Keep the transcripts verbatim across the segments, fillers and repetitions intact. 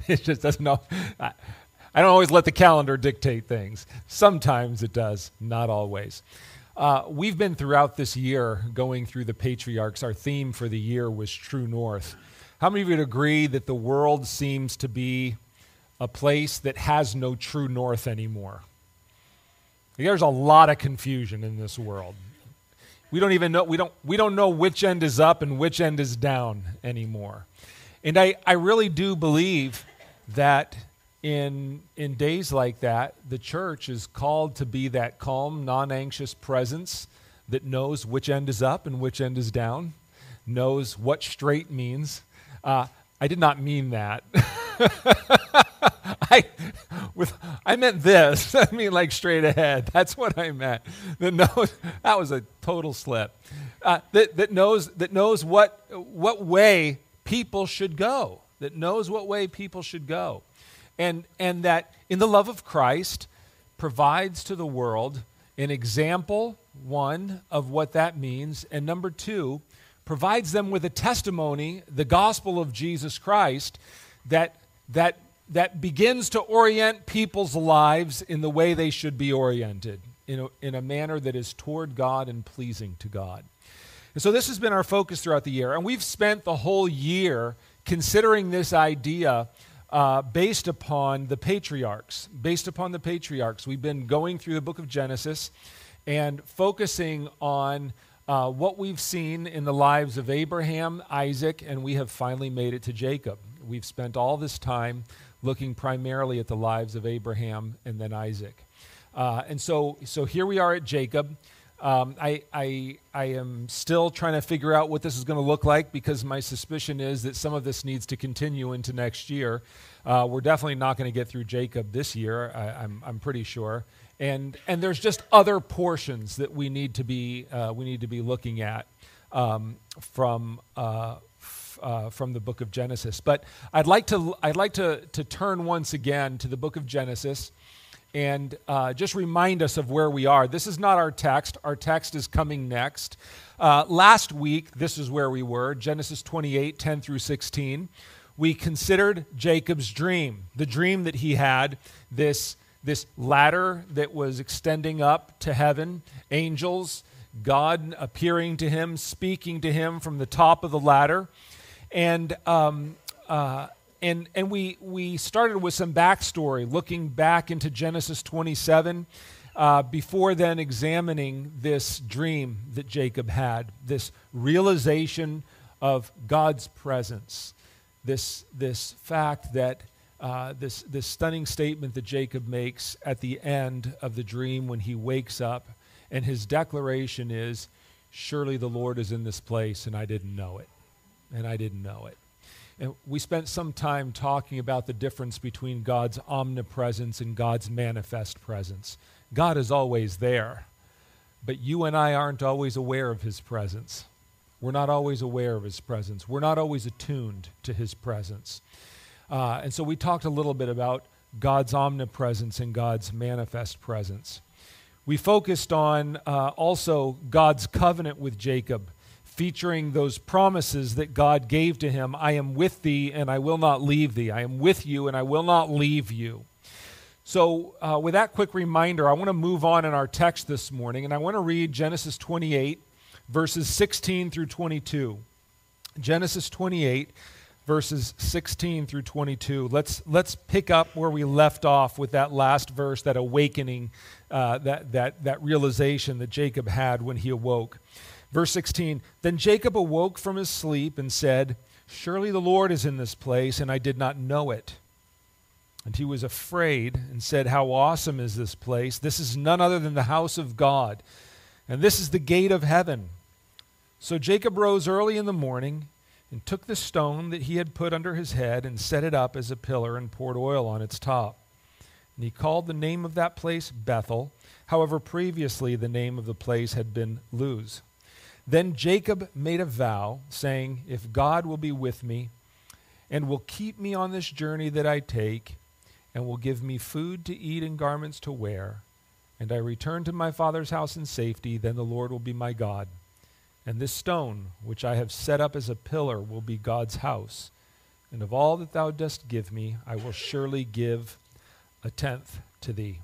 It just doesn't know. I, I don't always let the calendar dictate things. Sometimes it does, not always. Uh, we've been throughout this year going through the patriarchs. Our theme for the year was True North. How many of you would agree that the world seems to be a place that has no true north anymore? There's a lot of confusion in this world. We don't even know, we don't, we don't know which end is up and which end is down anymore. And I, I really do believe that in, in days like that, the church is called to be that calm, non-anxious presence that knows which end is up and which end is down, knows what straight means. Uh, I did not mean that. I with I meant this. I mean like straight ahead. That's what I meant. That knows that was a total slip. Uh, that that knows that knows what what way people should go. That knows what way people should go, and and that in the love of Christ provides to the world an example, one, of what that means, and number two, provides them with a testimony, the gospel of Jesus Christ, that that that begins to orient people's lives in the way they should be oriented, in a, in a manner that is toward God and pleasing to God. And so this has been our focus throughout the year, and we've spent the whole year considering this idea uh, based upon the patriarchs. Based upon the patriarchs. We've been going through the book of Genesis and focusing on uh, what we've seen in the lives of Abraham, Isaac, and we have finally made it to Jacob. We've spent all this time looking primarily at the lives of Abraham and then Isaac. Uh, and so so here we are at Jacob. Um, I, I, I am still trying to figure out what this is going to look like, because my suspicion is that some of this needs to continue into next year. Uh, we're definitely not going to get through Jacob this year, I, I'm, I'm pretty sure. And and there's just other portions that we need to be uh, we need to be looking at um, from uh, Uh, from the book of Genesis. But I'd like to I'd like to to turn once again to the book of Genesis and uh, just remind us of where we are. This is not our text. Our text is coming next. Uh, last week, this is where we were, Genesis twenty-eight, ten through sixteen. We considered Jacob's dream, the dream that he had, this, this ladder that was extending up to heaven, angels, God appearing to him, speaking to him from the top of the ladder. And um, uh, and and we we started with some backstory, looking back into Genesis twenty-seven, uh, before then examining this dream that Jacob had, this realization of God's presence, this this fact that uh, this this stunning statement that Jacob makes at the end of the dream when he wakes up, and his declaration is, "Surely the Lord is in this place, and I didn't know it." And I didn't know it. And we spent some time talking about the difference between God's omnipresence and God's manifest presence. God is always there, but you and I aren't always aware of his presence. We're not always aware of his presence. We're not always attuned to his presence. Uh, and so we talked a little bit about God's omnipresence and God's manifest presence. We focused on uh, also God's covenant with Jacob, featuring those promises that God gave to him. I am with thee and I will not leave thee. I am with you and I will not leave you. So uh, with that quick reminder, I want to move on in our text this morning, and I want to read Genesis twenty-eight, verses sixteen through twenty-two. Genesis twenty-eight, verses sixteen through twenty-two. Let's let's pick up where we left off with that last verse, that awakening, uh, that, that, that realization that Jacob had when he awoke. Verse sixteen, then Jacob awoke from his sleep and said, surely the Lord is in this place, and I did not know it. And he was afraid and said, how awesome is this place? This is none other than the house of God, and this is the gate of heaven. So Jacob rose early in the morning and took the stone that he had put under his head and set it up as a pillar and poured oil on its top. And he called the name of that place Bethel. However, previously the name of the place had been Luz. Then Jacob made a vow, saying, if God will be with me and will keep me on this journey that I take, and will give me food to eat and garments to wear, and I return to my father's house in safety, then the Lord will be my God. And this stone, which I have set up as a pillar, will be God's house. and of all that thou dost give me, I will surely give a tenth to thee.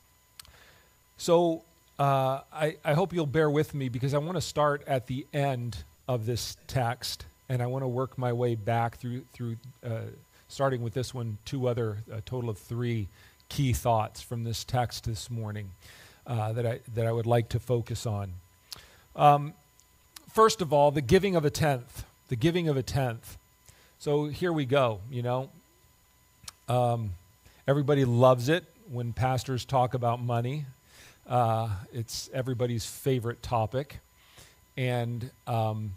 So uh, I, I hope you'll bear with me, because I want to start at the end of this text, and I want to work my way back through, through uh, starting with this one, two other, a total of three key thoughts from this text this morning uh, that I that I would like to focus on. Um, first of all, the giving of a tenth, the giving of a tenth. So here we go, you know. Um, everybody loves it when pastors talk about money. Uh, it's everybody's favorite topic. And um,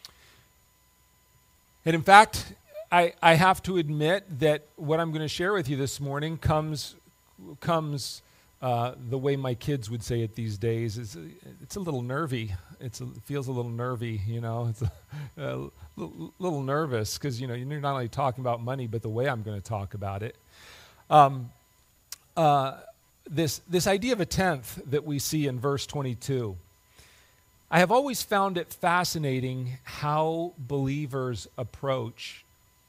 and in fact, I, I have to admit that what I'm going to share with you this morning comes comes uh, the way my kids would say it these days. Is it's a little nervy. It's a, it feels a little nervy, you know. It's a, a little, little nervous because you know you're not only talking about money, but the way I'm going to talk about it. Um, uh, this this idea of a tenth that we see in verse twenty-two. I have always found it fascinating how believers approach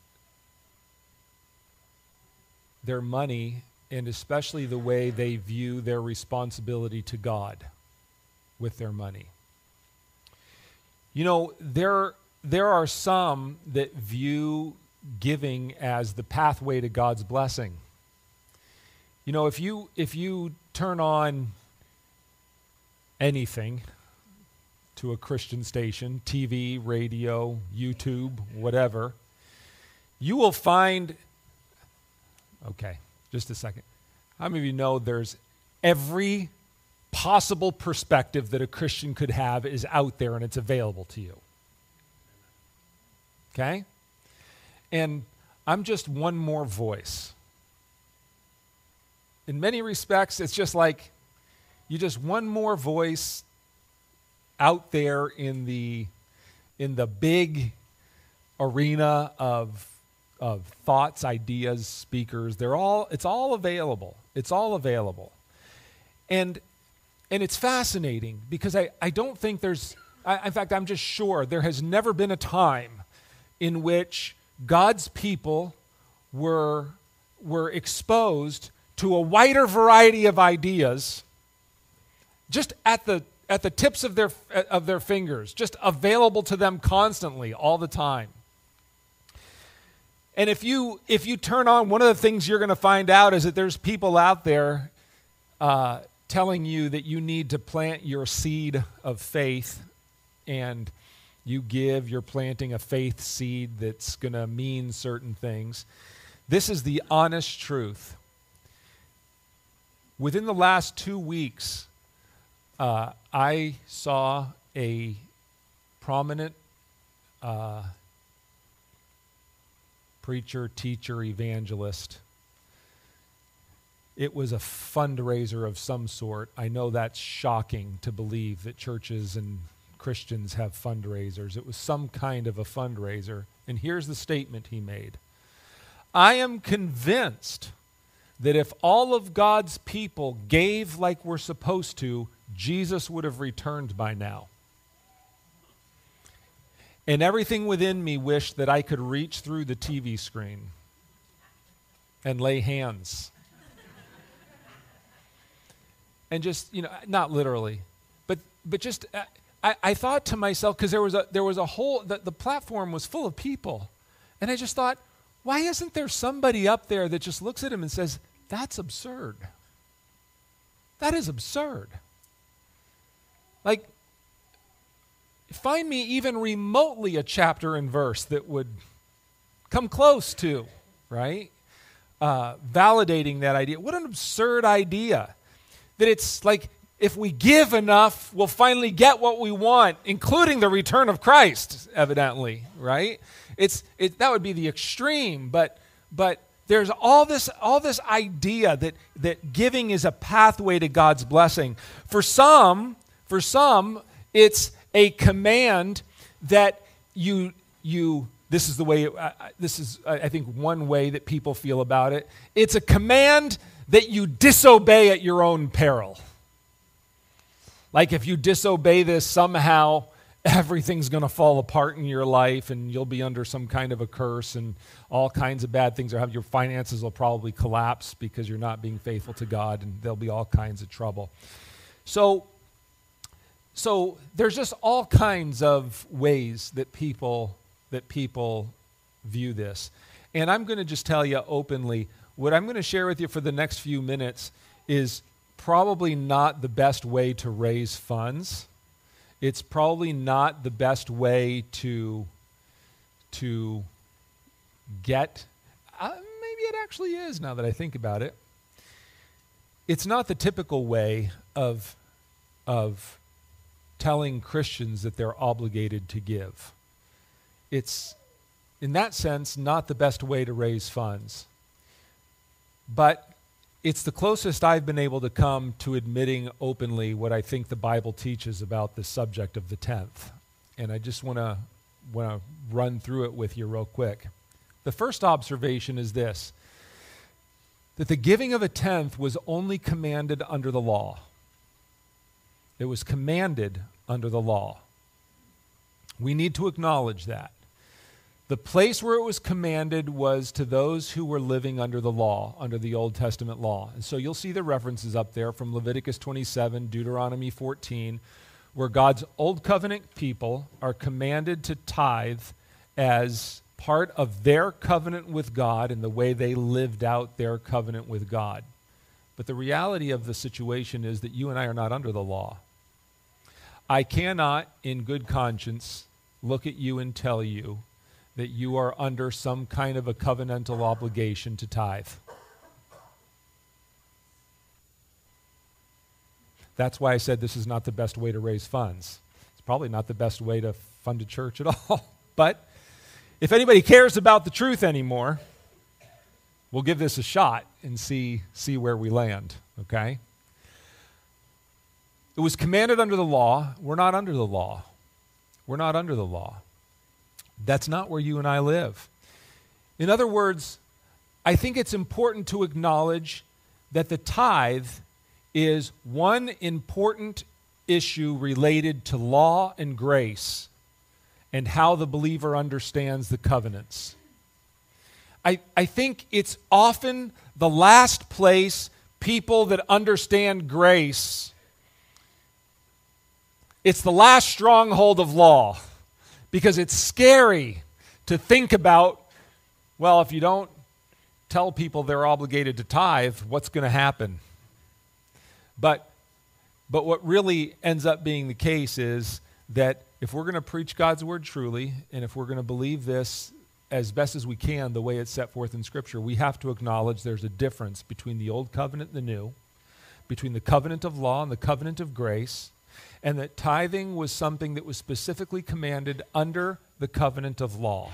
their money, and especially the way they view their responsibility to God with their money. You know, there, there are some that view giving as the pathway to God's blessing. You know, if you if you turn on anything to a Christian station, T V, radio, YouTube, whatever, you will find, okay, just a second. How many of you know there's every possible perspective that a Christian could have is out there and it's available to you? Okay? And I'm just one more voice. In many respects, it's just like you're just one more voice out there in the in the big arena of of thoughts, ideas, speakers. They're all it's all available. It's all available. And and it's fascinating because I, I don't think there's I, in fact I'm just sure there has never been a time in which God's people were were exposed to a wider variety of ideas just at the at the tips of their of their fingers, just available to them constantly, all the time. And if you if you turn on, one of the things you're going to find out is that there's people out there uh, telling you that you need to plant your seed of faith, and you give, you're planting a faith seed that's going to mean certain things. This is the honest truth. Within the last two weeks, Uh, I saw a prominent uh, preacher, teacher, evangelist. It was a fundraiser of some sort. I know that's shocking to believe that churches and Christians have fundraisers. It was some kind of a fundraiser. And here's the statement he made. I am convinced that if all of God's people gave like we're supposed to, Jesus would have returned by now. And everything within me wished that I could reach through the T V screen and lay hands. And just, you know, not literally, but but just, uh, I, I thought to myself, because there was a there was a whole, the, the platform was full of people. And I just thought, why isn't there somebody up there that just looks at him and says, that's absurd. That is absurd. Like, find me even remotely a chapter and verse that would come close to, right? Uh, validating that idea. What an absurd idea. That it's like, if we give enough, we'll finally get what we want, including the return of Christ, evidently, right? It's it, that would be the extreme, but but there's all this all this idea that that giving is a pathway to God's blessing. For some, for some, it's a command that you you. This is the way. Uh, this is, I think, one way that people feel about it. It's a command that you disobey at your own peril. Like if you disobey this somehow, everything's going to fall apart in your life and you'll be under some kind of a curse and all kinds of bad things are happening. Your finances will probably collapse because you're not being faithful to God, and there'll be all kinds of trouble. So, so there's just all kinds of ways that people that people view this. And I'm going to just tell you openly, what I'm going to share with you for the next few minutes is probably not the best way to raise funds. It's probably not the best way to, to get, uh, maybe it actually is now that I think about it. It's not the typical way of, of telling Christians that they're obligated to give. It's, in that sense, not the best way to raise funds. But it's the closest I've been able to come to admitting openly what I think the Bible teaches about the subject of the tenth. And I just want to want to run through it with you real quick. The first observation is this, that the giving of a tenth was only commanded under the law. It was commanded under the law. We need to acknowledge that. The place where it was commanded was to those who were living under the law, under the Old Testament law. And so you'll see the references up there from Leviticus twenty-seven, Deuteronomy fourteen, where God's Old Covenant people are commanded to tithe as part of their covenant with God and the way they lived out their covenant with God. But the reality of the situation is that you and I are not under the law. I cannot, in good conscience, look at you and tell you that you are under some kind of a covenantal obligation to tithe. That's why I said this is not the best way to raise funds. It's probably not the best way to fund a church at all. But if anybody cares about the truth anymore, we'll give this a shot and see, see where we land, okay? It was commanded under the law. We're not under the law. We're not under the law. That's not where you and I live. In other words, I think it's important to acknowledge that the tithe is one important issue related to law and grace and how the believer understands the covenants. I, I think it's often the last place people that understand grace, it's the last stronghold of law. Because it's scary to think about, well, if you don't tell people they're obligated to tithe, what's going to happen? But, but what really ends up being the case is that if we're going to preach God's word truly, and if we're going to believe this as best as we can the way it's set forth in Scripture, we have to acknowledge there's a difference between the old covenant and the new, between the covenant of law and the covenant of grace, and that tithing was something that was specifically commanded under the covenant of law.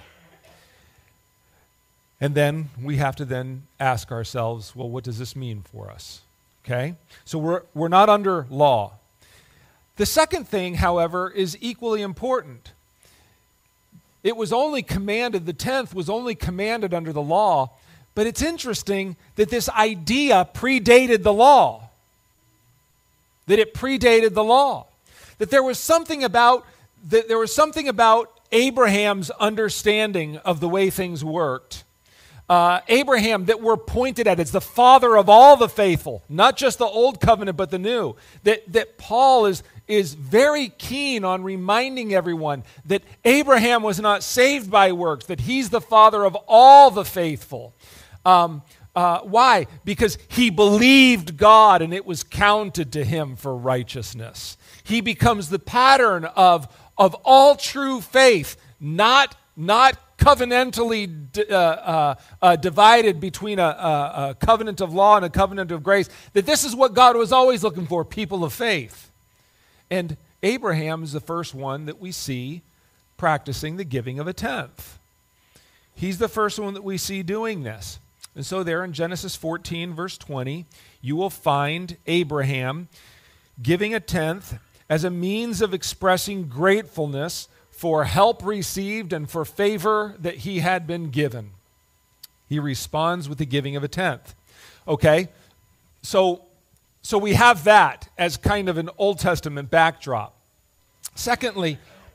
And then we have to then ask ourselves, well, what does this mean for us? Okay? So we're we're not under law. The second thing, however, is equally important. It was only commanded, the tenth was only commanded under the law, but it's interesting that this idea predated the law. That it predated the law. That there was something about that there was something about Abraham's understanding of the way things worked. Uh, Abraham that we're pointed at as the father of all the faithful, not just the old covenant but the new. That that Paul is is very keen on reminding everyone that Abraham was not saved by works, that he's the father of all the faithful. Um, uh, why? Because he believed God and it was counted to him for righteousness. He becomes the pattern of, of all true faith, not, not covenantally uh, uh, uh, divided between a, a, a covenant of law and a covenant of grace, that this is what God was always looking for, people of faith. And Abraham is the first one that we see practicing the giving of a tenth. He's the first one that we see doing this. And so there in Genesis fourteen, verse twenty, you will find Abraham giving a tenth as a means of expressing gratefulness for help received and for favor that he had been given. He responds with the giving of a tenth. Okay, so, so we have that as kind of an Old Testament backdrop. Secondly,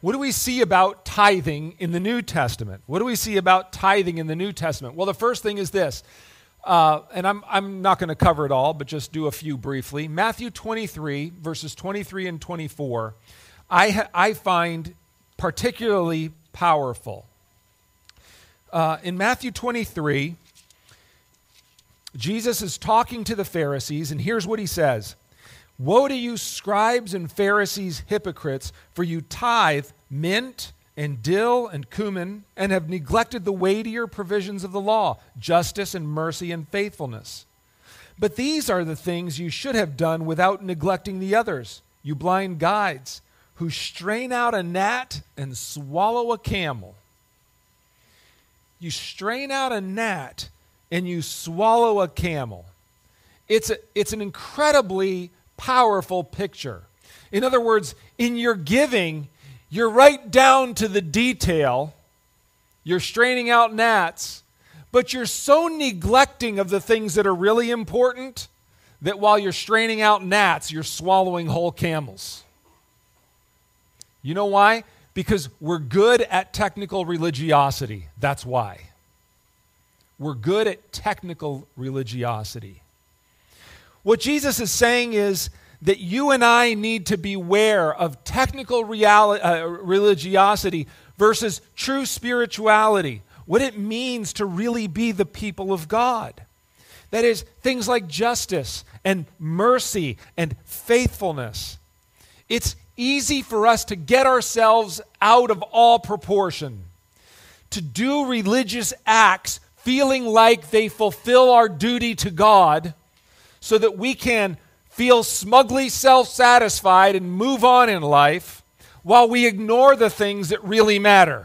what do we see about tithing in the New Testament? What do we see about tithing in the New Testament? Well, the first thing is this, uh, and I'm, I'm not going to cover it all, but just do a few briefly. Matthew twenty-three, verses twenty-three and twenty-four, I, ha- I find particularly powerful. Uh, in Matthew twenty-three, Jesus is talking to the Pharisees, and here's what he says. Woe to you, scribes and Pharisees, hypocrites, for you tithe mint and dill and cumin, and have neglected the weightier provisions of the law, justice and mercy and faithfulness. But these are the things you should have done without neglecting the others, you blind guides, who strain out a gnat and swallow a camel. You strain out a gnat and you swallow a camel. It's a, it's an incredibly powerful picture. In other words, in your giving, you're right down to the detail. You're straining out gnats, but you're so neglecting of the things that are really important that while you're straining out gnats, you're swallowing whole camels. You know why? Because we're good at technical religiosity. That's why. We're good at technical religiosity. What Jesus is saying is that you and I need to beware of technical reali- uh, religiosity versus true spirituality, what it means to really be the people of God. That is, things like justice and mercy and faithfulness. It's easy for us to get ourselves out of all proportion, to do religious acts feeling like they fulfill our duty to God so that we can feel smugly self-satisfied and move on in life while we ignore the things that really matter.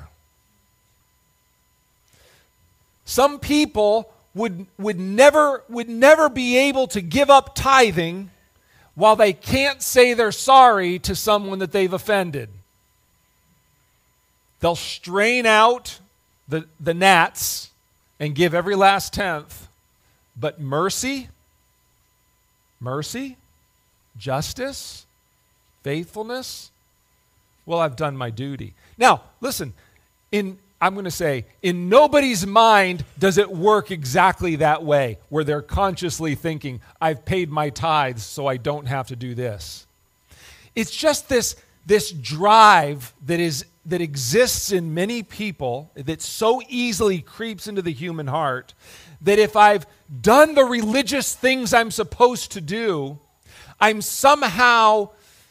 Some people would, would, never, would never be able to give up tithing while they can't say they're sorry to someone that they've offended. They'll strain out the, the gnats and give every last tenth. But mercy, mercy, justice, faithfulness, well, I've done my duty. Now, listen, in I'm going to say, in nobody's mind does it work exactly that way, where they're consciously thinking, I've paid my tithes so I don't have to do this. It's just this, this drive that is that exists in many people that so easily creeps into the human heart that if I've done the religious things I'm supposed to do, I'm somehow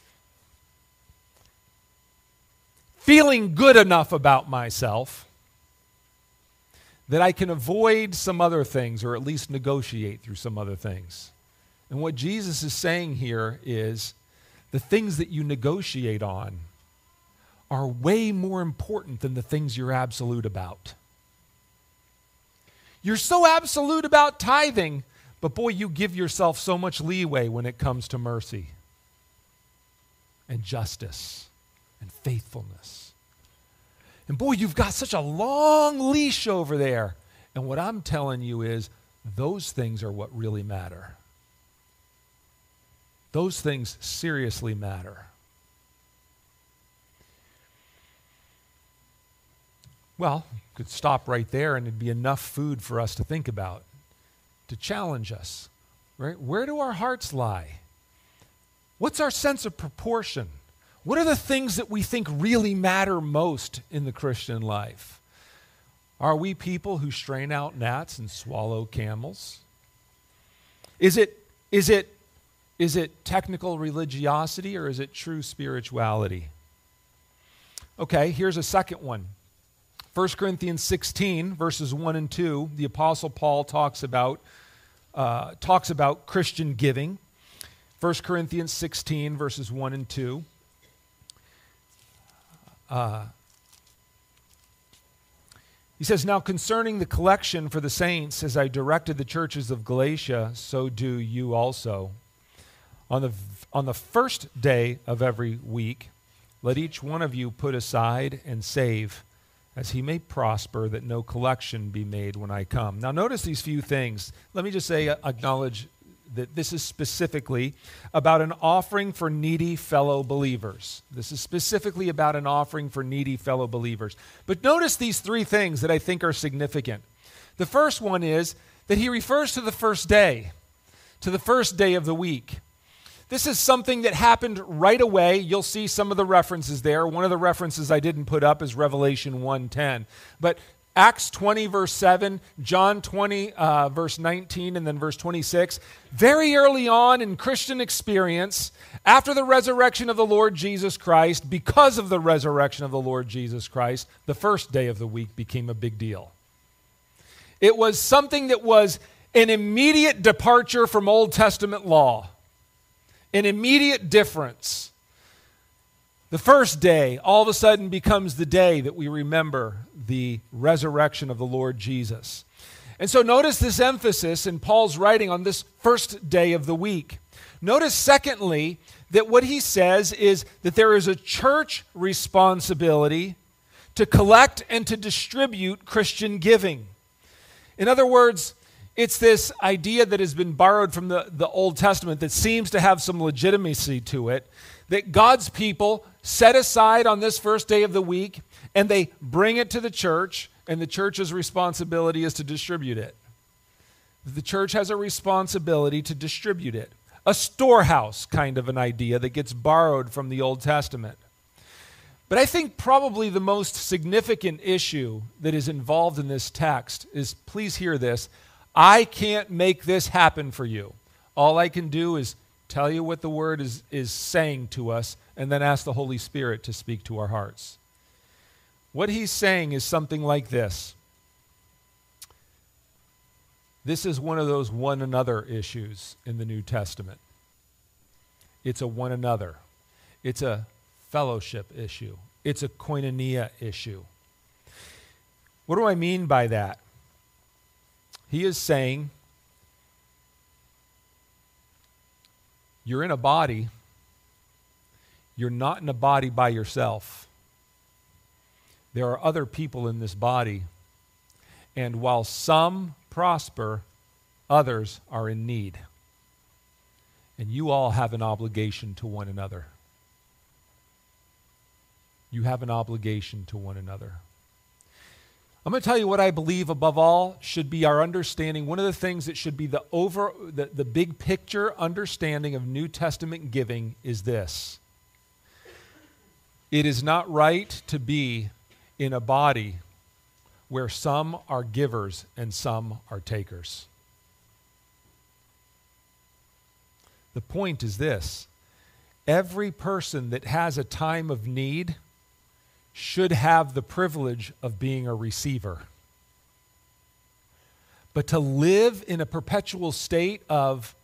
feeling good enough about myself that I can avoid some other things or at least negotiate through some other things. And what Jesus is saying here is the things that you negotiate on are way more important than the things you're absolute about. You're so absolute about tithing, but boy, you give yourself so much leeway when it comes to mercy and justice and faithfulness. And boy, you've got such a long leash over there. And what I'm telling you is those things are what really matter. Those things seriously matter. Well, could stop right there and it'd be enough food for us to think about, to challenge us. Right? Where do our hearts lie? What's our sense of proportion? What are the things that we think really matter most in the Christian life? Are we people who strain out gnats and swallow camels? Is it, is it, is it technical religiosity or is it true spirituality? Okay, here's a second one. First Corinthians sixteen, verses one and two, the Apostle Paul talks about, uh, talks about Christian giving. First Corinthians sixteen, verses one and two. Uh, he says, now concerning the collection for the saints, as I directed the churches of Galatia, so do you also. On the, on the first day of every week, let each one of you put aside and save, as he may prosper, that no collection be made when I come. Now notice these few things. Let me just say, uh, acknowledge that this is specifically about an offering for needy fellow believers. This is specifically about an offering for needy fellow believers. But notice these three things that I think are significant. The first one is that he refers to the first day, to the first day of the week. This is something that happened right away. You'll see some of the references there. One of the references I didn't put up is Revelation one ten. But Acts twenty, verse seven, John twenty, uh, verse nineteen, and then verse twenty-six. Very early on in Christian experience, after the resurrection of the Lord Jesus Christ, because of the resurrection of the Lord Jesus Christ, the first day of the week became a big deal. It was something that was an immediate departure from Old Testament law, an immediate difference. The first day all of a sudden becomes the day that we remember the resurrection of the Lord Jesus. And so notice this emphasis in Paul's writing on this first day of the week. Notice, secondly, that what he says is that there is a church responsibility to collect and to distribute Christian giving. In other words, it's this idea that has been borrowed from the, the Old Testament that seems to have some legitimacy to it, that God's people set aside on this first day of the week and they bring it to the church, and the church's responsibility is to distribute it. The church has a responsibility to distribute it. A storehouse kind of an idea that gets borrowed from the Old Testament. But I think probably the most significant issue that is involved in this text is, please hear this, I can't make this happen for you. All I can do is tell you what the Word is, is saying to us, and then ask the Holy Spirit to speak to our hearts. What he's saying is something like this. This is one of those one another issues in the New Testament. It's a one another. It's a fellowship issue. It's a koinonia issue. What do I mean by that? He is saying, you're in a body. You're not in a body by yourself. There are other people in this body. And while some prosper, others are in need. And you all have an obligation to one another. You have an obligation to one another. I'm going to tell you what I believe above all should be our understanding. One of the things that should be the over the, the big picture understanding of New Testament giving is this. It is not right to be in a body where some are givers and some are takers. The point is this. Every person that has a time of need should have the privilege of being a receiver. But to live in a perpetual state of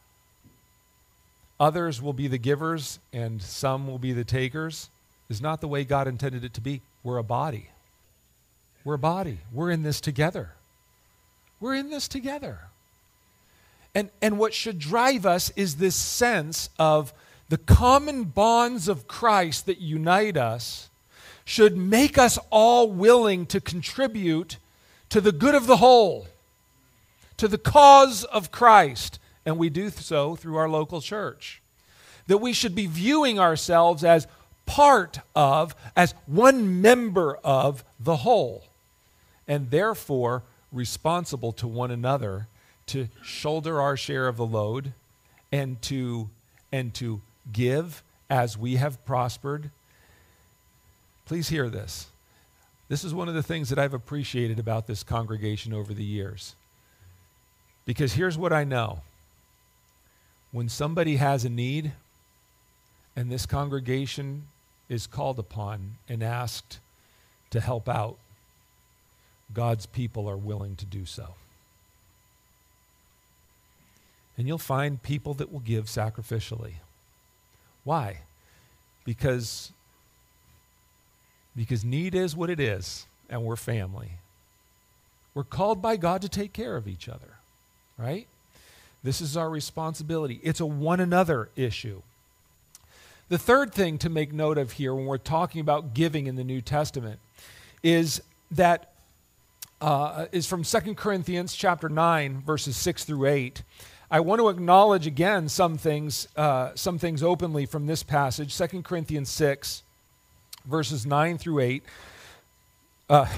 others will be the givers and some will be the takers is not the way God intended it to be. We're a body. We're a body. We're in this together. We're in this together. And, and what should drive us is this sense of the common bonds of Christ that unite us should make us all willing to contribute to the good of the whole, to the cause of Christ, and we do so through our local church. That we should be viewing ourselves as part of, as one member of the whole, and therefore responsible to one another to shoulder our share of the load and to, and to give as we have prospered. Please hear this. This is one of the things that I've appreciated about this congregation over the years. Because here's what I know. When somebody has a need and this congregation is called upon and asked to help out, God's people are willing to do so. And you'll find people that will give sacrificially. Why? Because Because need is what it is, and we're family. We're called by God to take care of each other, right? This is our responsibility. It's a one another issue. The third thing to make note of here when we're talking about giving in the New Testament is that uh, is from Second Corinthians chapter nine, verses six through eight. I want to acknowledge again some things, uh, some things openly from this passage, Second Corinthians six, verses nine through eight. Uh,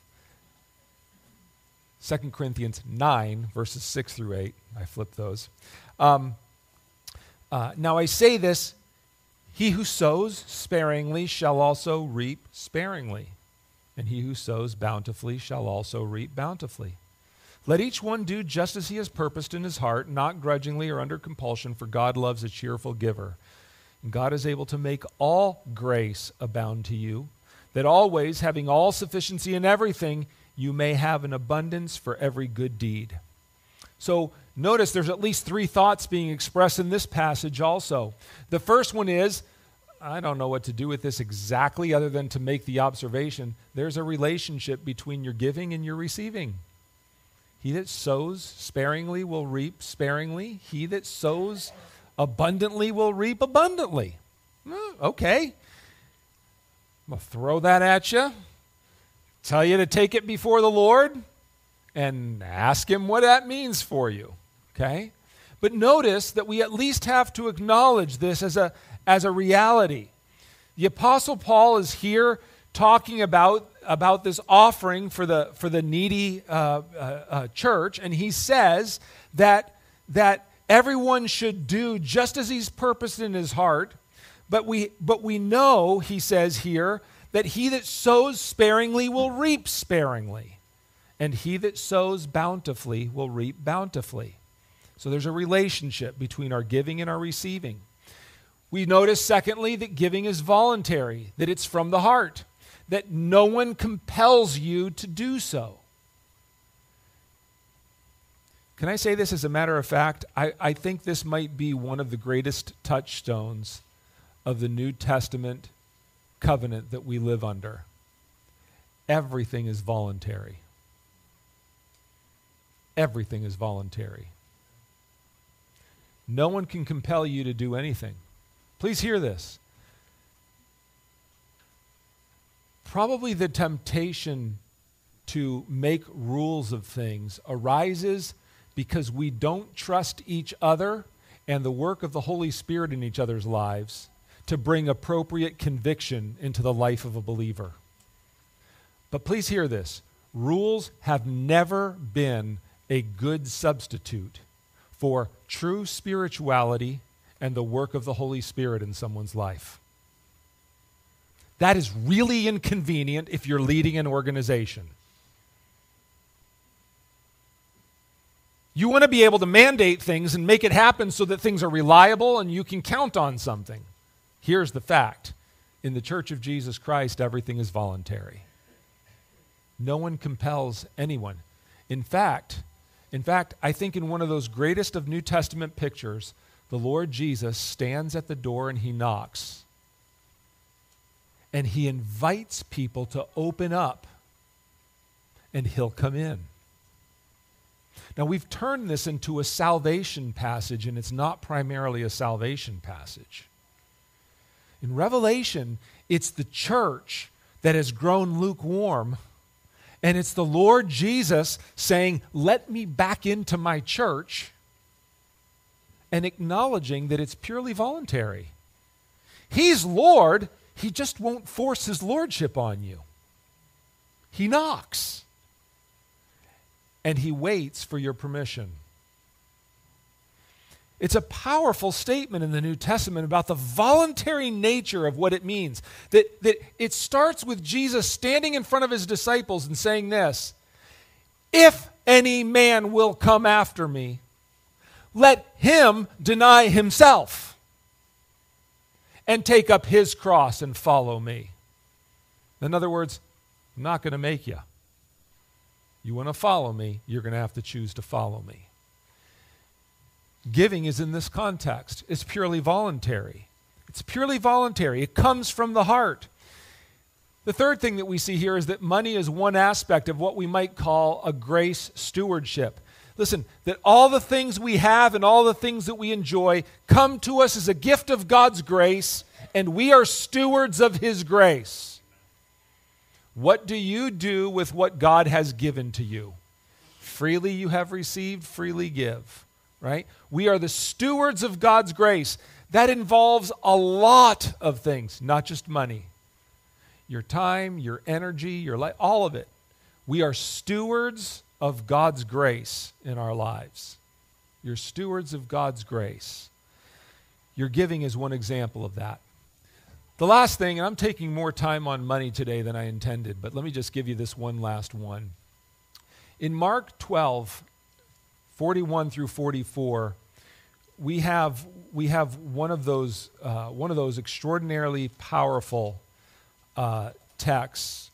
Second Corinthians nine, verses six through eight. I flipped those. Um, uh, now I say this, he who sows sparingly shall also reap sparingly, and he who sows bountifully shall also reap bountifully. Let each one do just as he has purposed in his heart, not grudgingly or under compulsion, for God loves a cheerful giver. And God is able to make all grace abound to you, that always, having all sufficiency in everything, you may have an abundance for every good deed. So notice there's at least three thoughts being expressed in this passage also. The first one is, I don't know what to do with this exactly other than to make the observation, there's a relationship between your giving and your receiving. He that sows sparingly will reap sparingly. He that sows abundantly will reap abundantly. Okay. I'm going to throw that at you. Tell you to take it before the Lord and ask him what that means for you. Okay? But notice that we at least have to acknowledge this as a, as a reality. The Apostle Paul is here talking about, about this offering for the, for the needy uh, uh, uh, church, and he says that, that everyone should do just as he's purposed in his heart, but we, but we know, he says here, that he that sows sparingly will reap sparingly, and he that sows bountifully will reap bountifully. So there's a relationship between our giving and our receiving. We notice, secondly, that giving is voluntary, that it's from the heart, that no one compels you to do so. Can I say this as a matter of fact? I, I think this might be one of the greatest touchstones of the New Testament covenant that we live under. Everything is voluntary. Everything is voluntary. No one can compel you to do anything. Please hear this. Probably the temptation to make rules of things arises because we don't trust each other and the work of the Holy Spirit in each other's lives to bring appropriate conviction into the life of a believer. But please hear this. Rules have never been a good substitute for true spirituality and the work of the Holy Spirit in someone's life. That is really inconvenient if you're leading an organization. You want to be able to mandate things and make it happen so that things are reliable and you can count on something. Here's the fact. In the Church of Jesus Christ, everything is voluntary. No one compels anyone. In fact, in fact, I think in one of those greatest of New Testament pictures, the Lord Jesus stands at the door and he knocks. And he invites people to open up, and he'll come in. Now, we've turned this into a salvation passage, and it's not primarily a salvation passage. In Revelation, it's the church that has grown lukewarm, and it's the Lord Jesus saying, let me back into my church, and acknowledging that it's purely voluntary. He's Lord. He just won't force his lordship on you. He knocks. And he waits for your permission. It's a powerful statement in the New Testament about the voluntary nature of what it means. That, that it starts with Jesus standing in front of his disciples and saying this, if any man will come after me, let him deny himself and take up his cross and follow me. In other words, I'm not going to make you. You want to follow me, you're going to have to choose to follow me. Giving is in this context. It's purely voluntary. It's purely voluntary. It comes from the heart. The third thing that we see here is that money is one aspect of what we might call a grace stewardship. Listen, that all the things we have and all the things that we enjoy come to us as a gift of God's grace, and we are stewards of his grace. What do you do with what God has given to you? Freely you have received, freely give. right? We are the stewards of God's grace. That involves a lot of things, not just money. Your time, your energy, your life, all of it. We are stewards of God's grace in our lives. You're stewards of God's grace. Your giving is one example of that. The last thing, and I'm taking more time on money today than I intended, but let me just give you this one last one. In Mark twelve, forty-one through forty-four, we have we have one of those uh, one of those extraordinarily powerful uh, texts.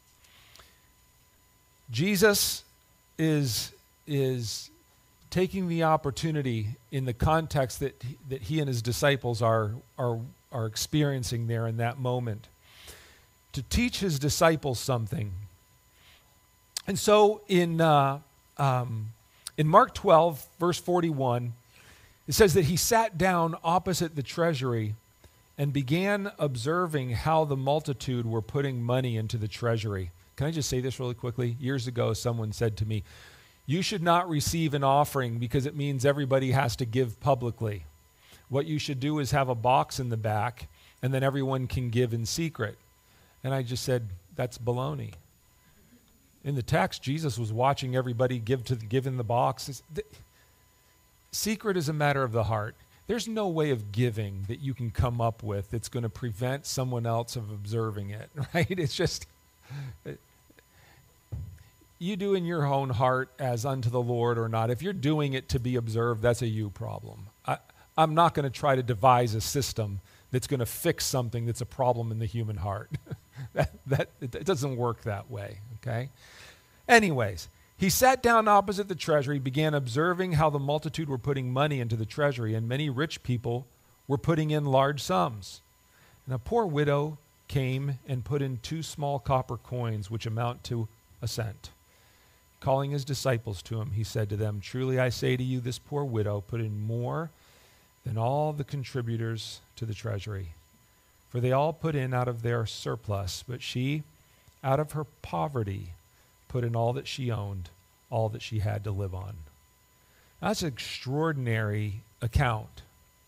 Jesus is is taking the opportunity in the context that he, that he and his disciples are are are experiencing there in that moment to teach his disciples something. And so in uh, um, in Mark twelve, verse forty-one, it says that he sat down opposite the treasury and began observing how the multitude were putting money into the treasury. Can I just say this really quickly? Years ago, someone said to me, "You should not receive an offering because it means everybody has to give publicly. What you should do is have a box in the back, and then everyone can give in secret." And I just said, that's baloney. In the text, Jesus was watching everybody give to the, give in the box. The, secret is a matter of the heart. There's no way of giving that you can come up with that's going to prevent someone else of observing it, right? It's just, it, you do in your own heart as unto the Lord or not. If you're doing it to be observed, that's a you problem. I, I'm not going to try to devise a system that's going to fix something that's a problem in the human heart. that, that, it, it doesn't work that way, okay? Anyways, he sat down opposite the treasury, began observing how the multitude were putting money into the treasury, and many rich people were putting in large sums. And a poor widow came and put in two small copper coins, which amount to a cent. Calling his disciples to him, he said to them, "Truly I say to you, this poor widow put in more than all the contributors to the treasury. For they all put in out of their surplus, but she, out of her poverty, put in all that she owned, all that she had to live on." That's an extraordinary account.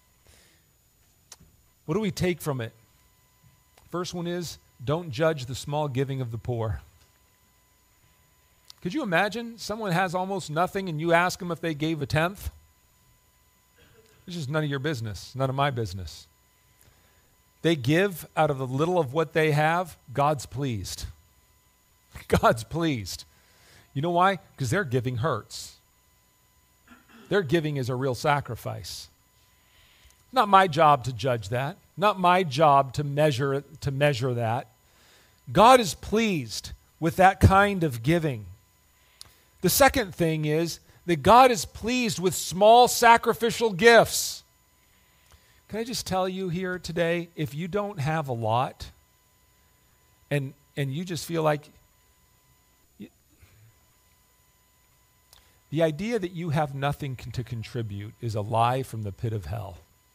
What do we take from it? First one is, don't judge the small giving of the poor. Could you imagine someone has almost nothing and you ask them if they gave a tenth? It's just none of your business, none of my business. They give out of the little of what they have, God's pleased. God's pleased. You know why? Because their giving hurts. Their giving is a real sacrifice. Not my job to judge that. Not my job to measure to measure that. God is pleased with that kind of giving. The second thing is that God is pleased with small sacrificial gifts. Can I just tell you here today, if you don't have a lot and and you just feel like you, the idea that you have nothing con- to contribute is a lie from the pit of hell.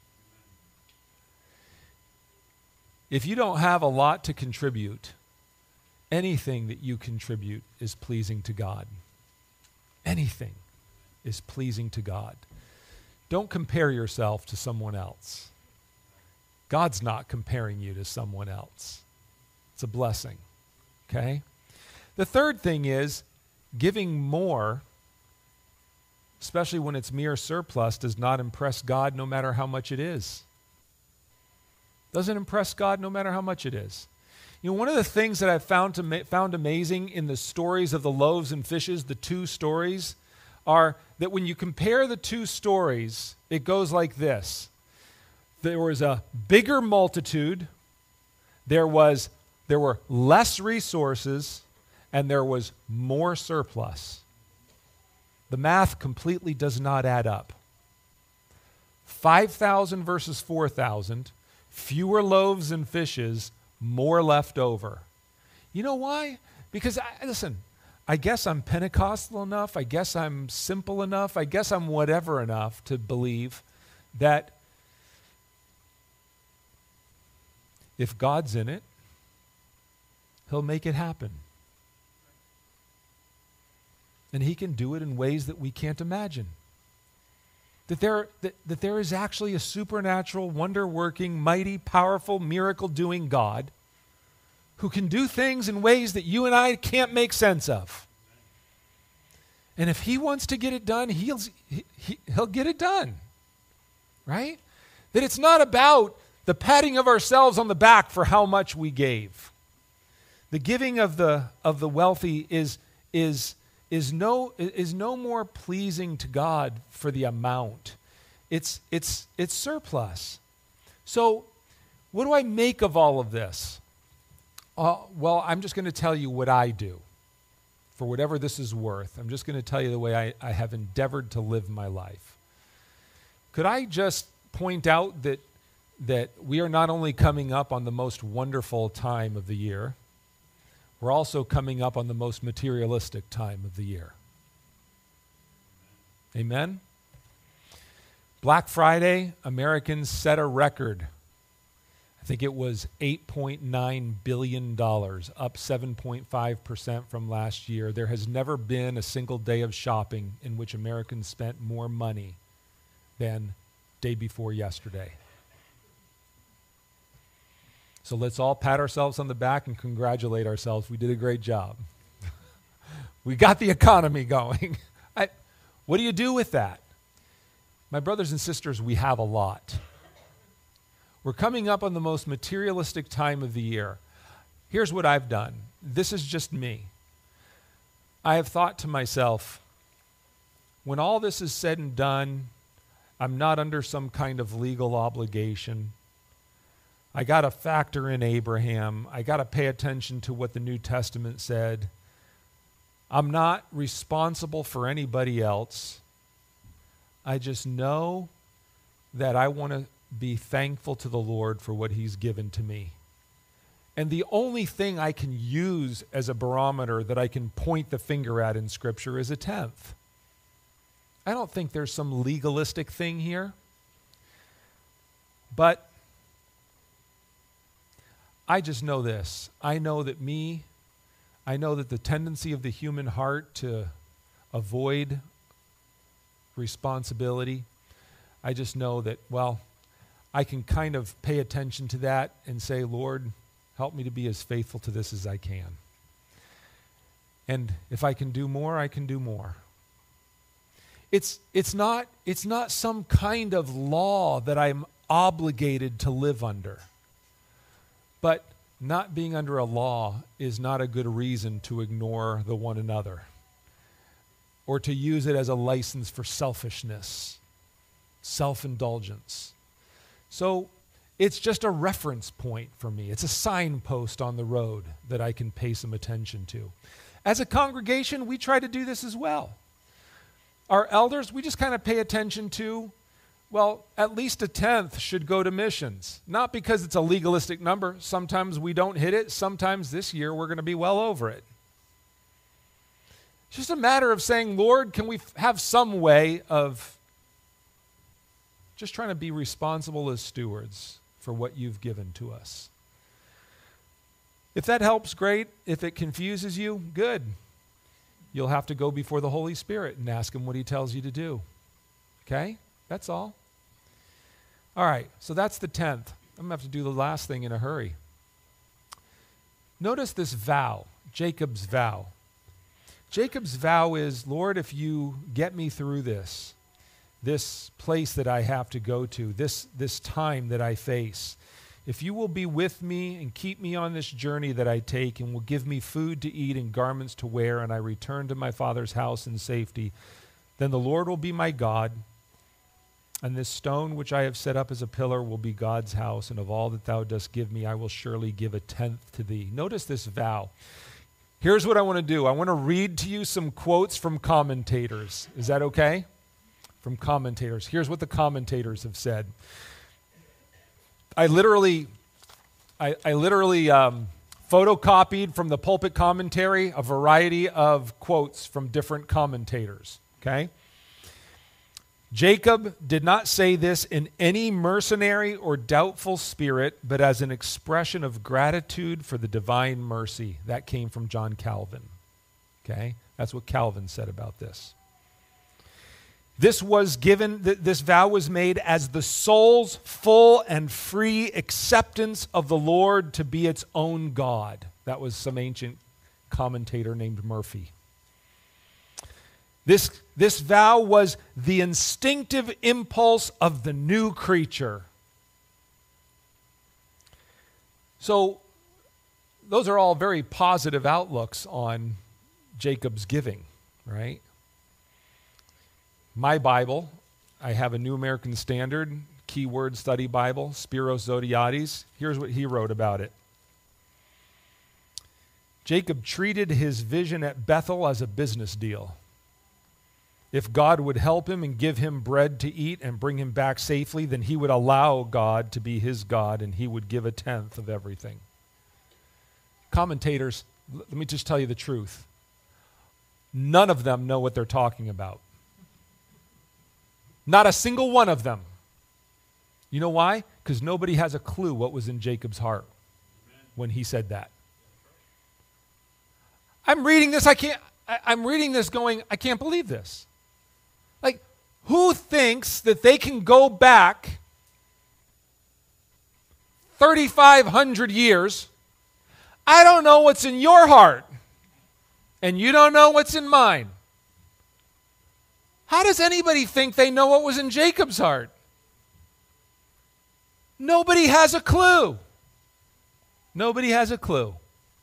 If you don't have a lot to contribute, anything that you contribute is pleasing to God. Anything is pleasing to God. Don't compare yourself to someone else. God's not comparing you to someone else. It's a blessing, okay? The third thing is giving more, especially when it's mere surplus, does not impress God no matter how much it is. Doesn't impress God no matter how much it is. You know, one of the things that I've found, to ma- found amazing in the stories of the loaves and fishes, the two stories, are that when you compare the two stories, it goes like this. There was a bigger multitude, there was there were less resources, and there was more surplus. The math completely does not add up. five thousand versus four thousand, fewer loaves and fishes, more left over. You know why? Because, I, listen, I guess I'm Pentecostal enough, I guess I'm simple enough, I guess I'm whatever enough to believe that if God's in it, He'll make it happen. And He can do it in ways that we can't imagine. that there, that, that there is actually a supernatural, wonder-working, mighty, powerful, miracle-doing God who can do things in ways that you and I can't make sense of. And if he wants to get it done, he'll, he, he, he'll get it done, right? That it's not about the patting of ourselves on the back for how much we gave. The giving of the of the wealthy is is is no is no more pleasing to God for the amount. It's it's it's surplus. So, what do I make of all of this? Uh, well, I'm just going to tell you what I do. For whatever this is worth, I'm just going to tell you the way I, I have endeavored to live my life. Could I just point out that that we are not only coming up on the most wonderful time of the year, we're also coming up on the most materialistic time of the year. Amen? Black Friday, Americans set a record. I think it was eight point nine billion dollars, up seven point five percent from last year. There has never been a single day of shopping in which Americans spent more money than day before yesterday. So let's all pat ourselves on the back and congratulate ourselves. We did a great job. We got the economy going. I, what do you do with that? My brothers and sisters, we have a lot. We're coming up on the most materialistic time of the year. Here's what I've done. This is just me. I have thought to myself, when all this is said and done, I'm not under some kind of legal obligation. I got to factor in Abraham. I got to pay attention to what the New Testament said. I'm not responsible for anybody else. I just know that I want to be thankful to the Lord for what he's given to me. And the only thing I can use as a barometer that I can point the finger at in Scripture is a tenth. I don't think there's some legalistic thing here. But I just know this. I know that me, I know that the tendency of the human heart to avoid responsibility, I just know that, well, I can kind of pay attention to that and say, Lord, help me to be as faithful to this as I can. And if I can do more, I can do more. It's, it's not, it's not some kind of law that I'm obligated to live under. But not being under a law is not a good reason to ignore the one another or to use it as a license for selfishness, self-indulgence. So it's just a reference point for me. It's a signpost on the road that I can pay some attention to. As a congregation, we try to do this as well. Our elders, we just kind of pay attention to, well, at least a tenth should go to missions. Not because it's a legalistic number. Sometimes we don't hit it. Sometimes this year we're going to be well over it. It's just a matter of saying, Lord, can we f- have some way of just trying to be responsible as stewards for what you've given to us. If that helps, great. If it confuses you, good. You'll have to go before the Holy Spirit and ask him what he tells you to do. Okay? That's all. All right, so that's the tenth. I'm going to have to do the last thing in a hurry. Notice this vow, Jacob's vow. Jacob's vow is, Lord, if you get me through this, this place that I have to go to, this, this time that I face, if you will be with me and keep me on this journey that I take and will give me food to eat and garments to wear and I return to my father's house in safety, then the Lord will be my God, and this stone which I have set up as a pillar will be God's house, and of all that thou dost give me, I will surely give a tenth to thee. Notice this vow. Here's what I want to do. I want to read to you some quotes from commentators. Is that okay? From commentators. Here's what the commentators have said. I literally, I, I literally um, photocopied from the pulpit commentary a variety of quotes from different commentators. Okay? Jacob did not say this in any mercenary or doubtful spirit, but as an expression of gratitude for the divine mercy. That came from John Calvin. Okay? That's what Calvin said about this. This was given, th- this vow was made as the soul's full and free acceptance of the Lord to be its own God. That was some ancient commentator named Murphy. This, this vow was the instinctive impulse of the new creature. So, those are all very positive outlooks on Jacob's giving, right? My Bible, I have a New American Standard, Keyword Study Bible, Spiros Zodhiates. Here's what he wrote about it. Jacob treated his vision at Bethel as a business deal. If God would help him and give him bread to eat and bring him back safely, then he would allow God to be his God and he would give a tenth of everything. Commentators, let me just tell you the truth. None of them know what they're talking about. Not a single one of them. You know why? Because nobody has a clue what was in Jacob's heart when he said that. I'm reading this, I can't, I, I'm reading this going, I can't believe this. Like, who thinks that they can go back thirty-five hundred years? I don't know what's in your heart, and you don't know what's in mine. How does anybody think they know what was in Jacob's heart? Nobody has a clue. Nobody has a clue.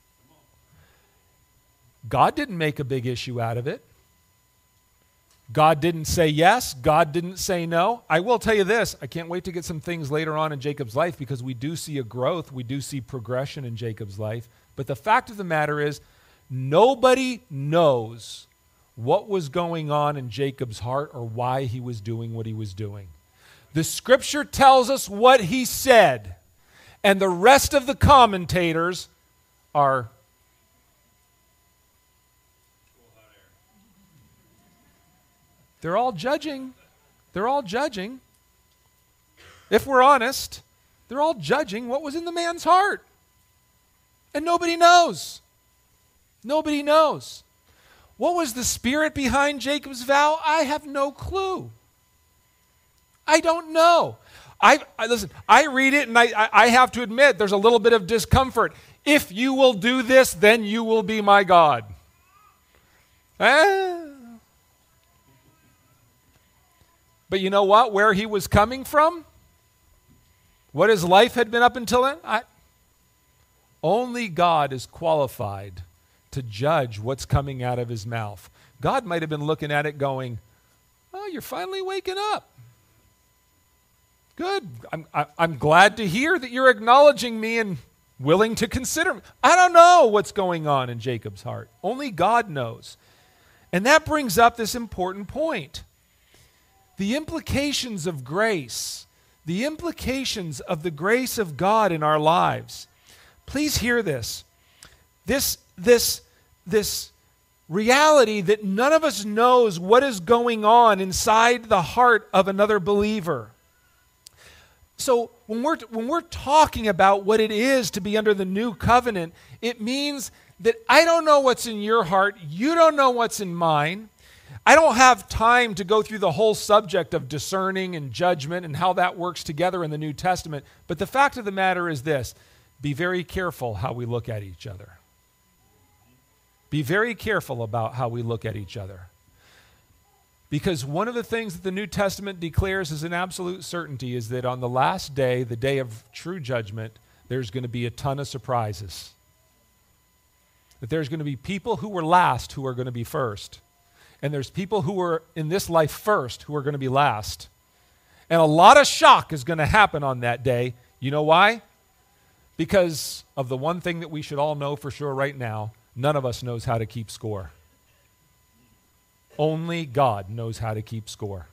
God didn't make a big issue out of it. God didn't say yes. God didn't say no. I will tell you this. I can't wait to get some things later on in Jacob's life because we do see a growth. We do see progression in Jacob's life. But the fact of the matter is, nobody knows what was going on in Jacob's heart or why he was doing what he was doing. The scripture tells us what he said, and the rest of the commentators are they're all judging. They're all judging. If we're honest, they're all judging what was in the man's heart. And nobody knows. Nobody knows. What was the spirit behind Jacob's vow? I have no clue. I don't know. I, I listen, I read it and I, I, I have to admit there's a little bit of discomfort. If you will do this, then you will be my God. Eh? But you know what? Where he was coming from, what his life had been up until then, I, only God is qualified to judge what's coming out of his mouth. God might have been looking at it going, oh, you're finally waking up. Good. I'm, I, I'm glad to hear that you're acknowledging me and willing to consider me. I don't know what's going on in Jacob's heart. Only God knows. And that brings up this important point. The implications of grace, the implications of the grace of God in our lives. Please hear this. This, this, this reality that none of us knows what is going on inside the heart of another believer. So when we're, when we're talking about what it is to be under the new covenant, it means that I don't know what's in your heart, you don't know what's in mine. I don't have time to go through the whole subject of discerning and judgment and how that works together in the New Testament. But the fact of the matter is this: be very careful how we look at each other. Be very careful about how we look at each other. Because one of the things that the New Testament declares as an absolute certainty is that on the last day, the day of true judgment, there's going to be a ton of surprises. That there's going to be people who were last who are going to be first. And there's people who were in this life first who are going to be last. And a lot of shock is going to happen on that day. You know why? Because of the one thing that we should all know for sure right now: none of us knows how to keep score. Only God knows how to keep score.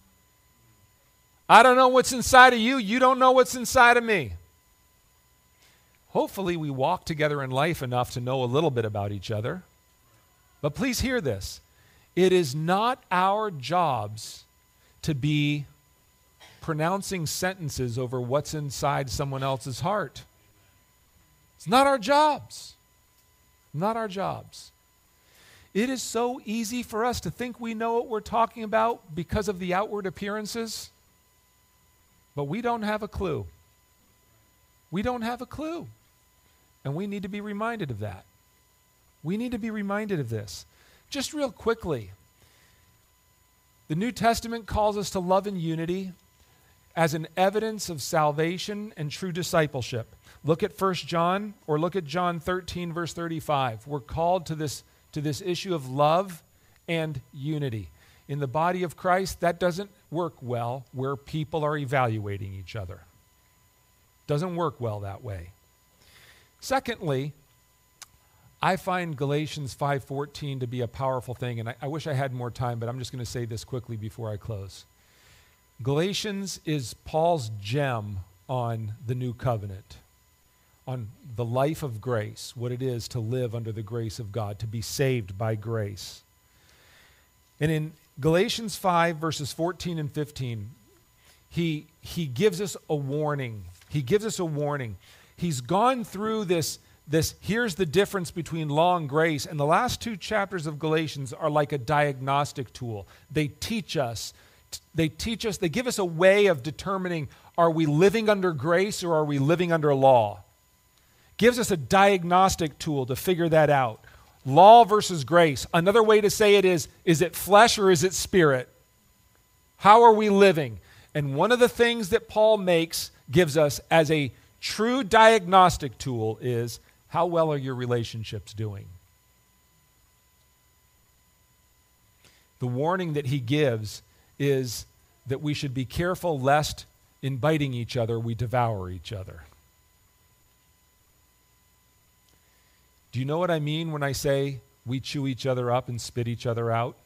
I don't know what's inside of you. You don't know what's inside of me. Hopefully we walk together in life enough to know a little bit about each other. But please hear this. It is not our jobs to be pronouncing sentences over what's inside someone else's heart. It's not our jobs. Not our jobs. It is so easy for us to think we know what we're talking about because of the outward appearances, but we don't have a clue. We don't have a clue. And we need to be reminded of that. We need to be reminded of this. Just real quickly, the New Testament calls us to love in unity as an evidence of salvation and true discipleship. Look at First John, or look at John thirteen, verse thirty-five. We're called to this, to this issue of love and unity. In the body of Christ, that doesn't work well where people are evaluating each other. Doesn't work well that way. Secondly, I find Galatians five fourteen to be a powerful thing, and I, I wish I had more time, but I'm just going to say this quickly before I close. Galatians is Paul's gem on the new covenant, on the life of grace, what it is to live under the grace of God, to be saved by grace. And in Galatians five, verses fourteen and fifteen, he, he gives us a warning. He gives us a warning. He's gone through this, this, here's the difference between law and grace, and the last two chapters of Galatians are like a diagnostic tool. They teach us, they teach us, they give us a way of determining, are we living under grace or are we living under law? Gives us a diagnostic tool to figure that out. Law versus grace. Another way to say it is, is it flesh or is it spirit? How are we living? And one of the things that Paul makes, gives us as a true diagnostic tool is, how well are your relationships doing? The warning that he gives is that we should be careful lest in biting each other we devour each other. Do you know what I mean when I say we chew each other up and spit each other out?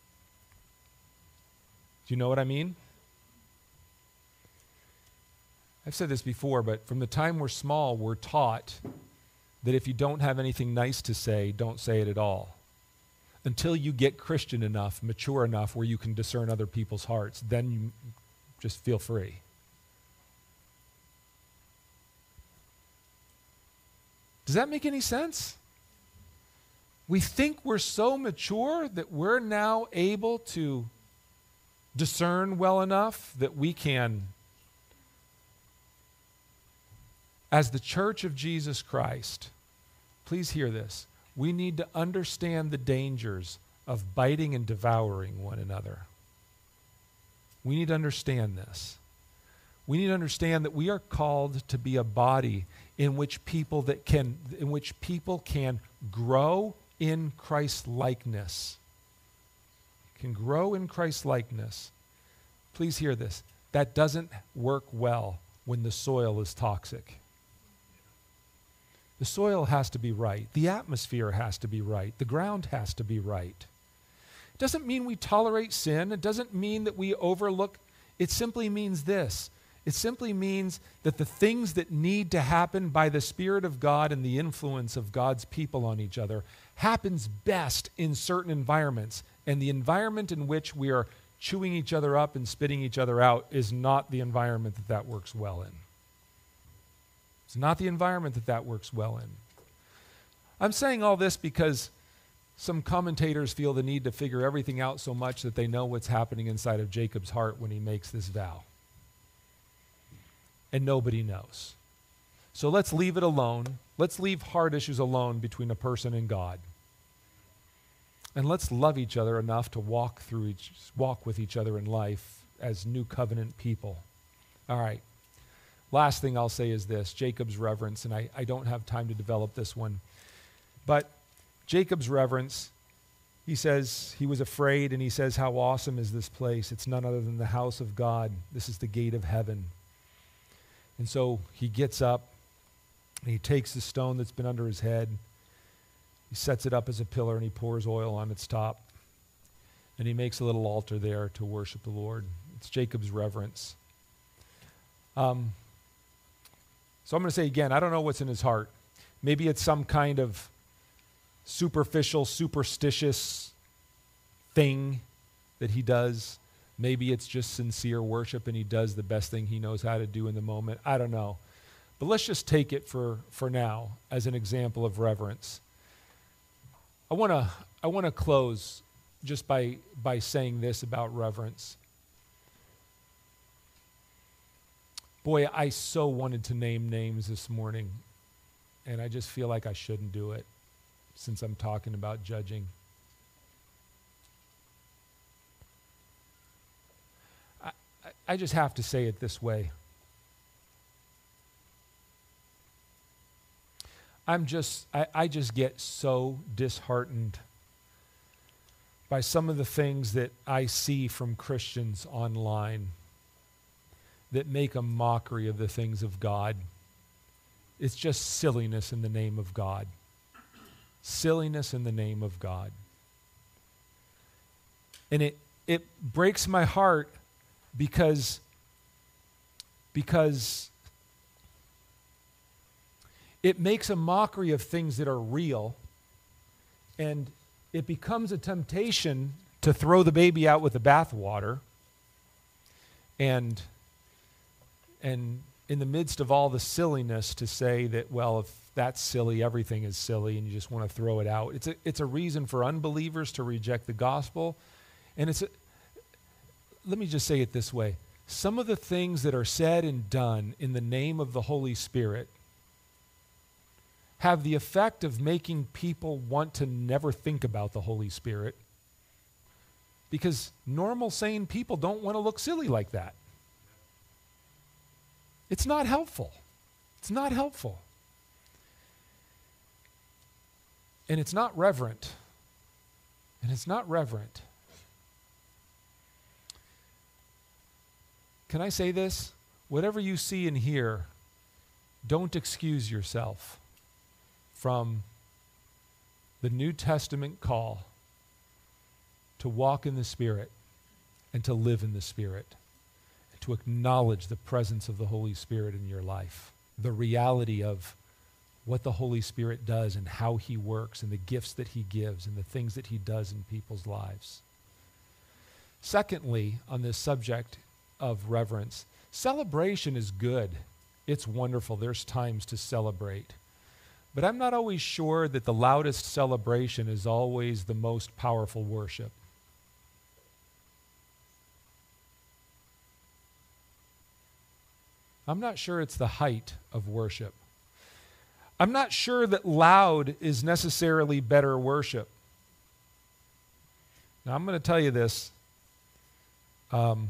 Do you know what I mean? I've said this before, but from the time we're small, we're taught that if you don't have anything nice to say, don't say it at all. Until you get Christian enough, mature enough, where you can discern other people's hearts, then you just feel free. Does that make any sense? We think we're so mature that we're now able to discern well enough that we can, as the church of Jesus Christ, please hear this, we need to understand the dangers of biting and devouring one another. We need to understand this. We need to understand that we are called to be a body in which people that can, in which people can grow in Christ's likeness. Can grow in Christ's likeness. Please hear this. That doesn't work well when the soil is toxic. The soil has to be right. The atmosphere has to be right. The ground has to be right. It doesn't mean we tolerate sin. It doesn't mean that we overlook. It simply means this. It simply means that the things that need to happen by the Spirit of God and the influence of God's people on each other happens best in certain environments. And the environment in which we are chewing each other up and spitting each other out is not the environment that that works well in. It's not the environment that that works well in. I'm saying all this because some commentators feel the need to figure everything out so much that they know what's happening inside of Jacob's heart when he makes this vow. And nobody knows. So let's leave it alone. Let's leave hard issues alone between a person and God. And let's love each other enough to walk through each, walk with each other in life as new covenant people. All right. Last thing I'll say is this, Jacob's reverence, and I, I don't have time to develop this one. But Jacob's reverence, he says he was afraid, and he says, how awesome is this place? It's none other than the house of God. This is the gate of heaven. And so he gets up, and he takes the stone that's been under his head. He sets it up as a pillar, and he pours oil on its top. And he makes a little altar there to worship the Lord. It's Jacob's reverence. Um, so I'm going to say again, I don't know what's in his heart. Maybe it's some kind of superficial, superstitious thing that he does. Maybe it's just sincere worship and he does the best thing he knows how to do in the moment. I don't know. But let's just take it for, for now as an example of reverence. I want to I I want to close just by, by saying this about reverence. Boy, I so wanted to name names this morning, and I just feel like I shouldn't do it since I'm talking about judging. I, I, I just have to say it this way. I'm just, I, I just get so disheartened by some of the things that I see from Christians online that make a mockery of the things of God. It's just silliness in the name of God. Silliness in the name of God. And it it breaks my heart because because it makes a mockery of things that are real, and it becomes a temptation to throw the baby out with the bathwater. And and in the midst of all the silliness, to say that, well, if that's silly, everything is silly, and you just want to throw it out. It's a, it's a reason for unbelievers to reject the gospel. And it's a, let me just say it this way. Some of the things that are said and done in the name of the Holy Spirit have the effect of making people want to never think about the Holy Spirit, because normal, sane people don't want to look silly like that. It's not helpful. It's not helpful. And it's not reverent. And it's not reverent. Can I say this? Whatever you see and hear, don't excuse yourself from the New Testament call to walk in the Spirit and to live in the Spirit, and to acknowledge the presence of the Holy Spirit in your life, the reality of what the Holy Spirit does and how he works and the gifts that he gives and the things that he does in people's lives. Secondly, on this subject of reverence, celebration is good. It's wonderful. There's times to celebrate. But I'm not always sure that the loudest celebration is always the most powerful worship. I'm not sure it's the height of worship. I'm not sure that loud is necessarily better worship. Now, I'm going to tell you this. Um,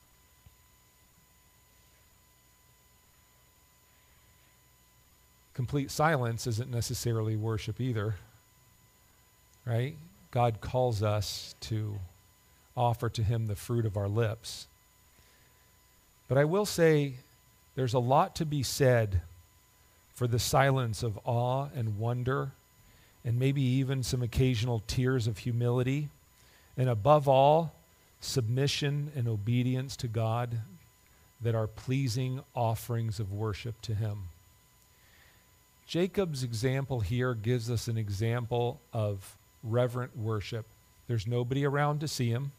complete silence isn't necessarily worship either, right? God calls us to offer to him the fruit of our lips. But I will say there's a lot to be said for the silence of awe and wonder, and maybe even some occasional tears of humility, and above all, submission and obedience to God that are pleasing offerings of worship to him. Jacob's example here gives us an example of reverent worship. There's nobody around to see him.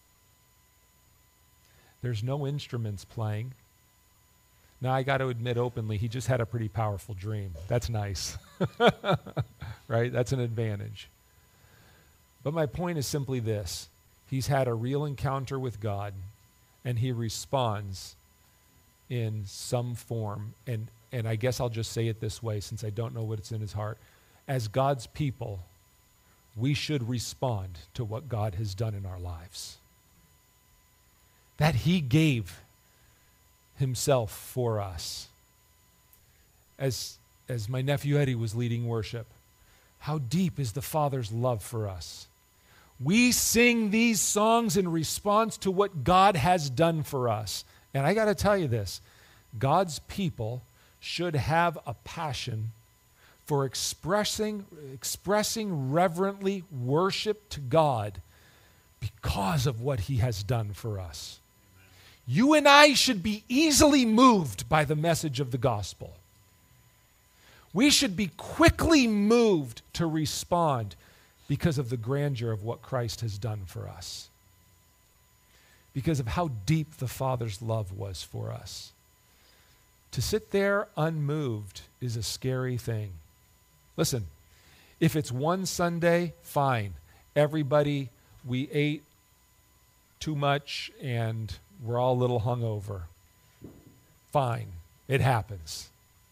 There's no instruments playing. Now, I got to admit openly, he just had a pretty powerful dream. That's nice, right? That's an advantage. But my point is simply this. He's had a real encounter with God, and he responds in some form. And, and I guess I'll just say it this way, since I don't know what's in his heart. As God's people, we should respond to what God has done in our lives. That he gave himself for us. As, as my nephew Eddie was leading worship, how deep is the Father's love for us? We sing these songs in response to what God has done for us. And I got to tell you this, God's people should have a passion for expressing, expressing reverently worship to God because of what he has done for us. You and I should be easily moved by the message of the gospel. We should be quickly moved to respond because of the grandeur of what Christ has done for us. Because of how deep the Father's love was for us. To sit there unmoved is a scary thing. Listen, if it's one Sunday, fine. everybody, we ate too much and we're all a little hungover. Fine, it happens.